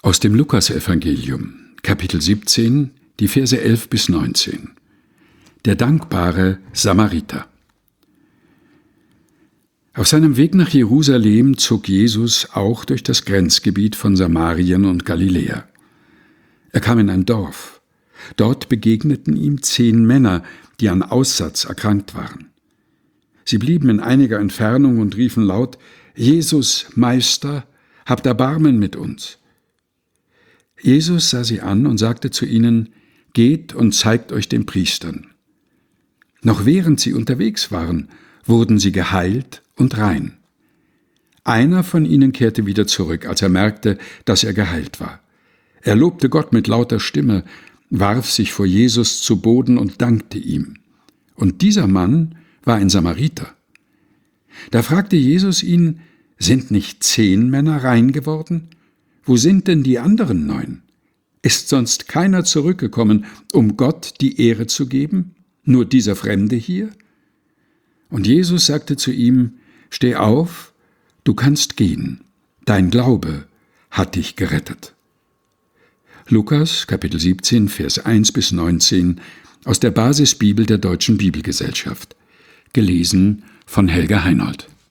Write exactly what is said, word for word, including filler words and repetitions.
Aus dem Lukasevangelium, Kapitel siebzehn, die Verse elf bis neunzehn. Der dankbare Samariter. Auf seinem Weg nach Jerusalem zog Jesus auch durch das Grenzgebiet von Samarien und Galiläa. Er kam in ein Dorf. Dort begegneten ihm zehn Männer, die an Aussatz erkrankt waren. Sie blieben in einiger Entfernung und riefen laut: »Jesus, Meister, habt Erbarmen mit uns!« Jesus sah sie an und sagte zu ihnen: »Geht und zeigt euch den Priestern.« Noch während sie unterwegs waren, wurden sie geheilt und rein. Einer von ihnen kehrte wieder zurück, als er merkte, dass er geheilt war. Er lobte Gott mit lauter Stimme, warf sich vor Jesus zu Boden und dankte ihm. Und dieser Mann war ein Samariter. Da fragte Jesus ihn: »Sind nicht zehn Männer rein geworden? Wo sind denn die anderen neun? Ist sonst keiner zurückgekommen, um Gott die Ehre zu geben? Nur dieser Fremde hier?« Und Jesus sagte zu ihm: »Steh auf, du kannst gehen. Dein Glaube hat dich gerettet.« Lukas, Kapitel siebzehn, Vers eins bis neunzehn, aus der Basisbibel der Deutschen Bibelgesellschaft. Gelesen von Helga Heinold.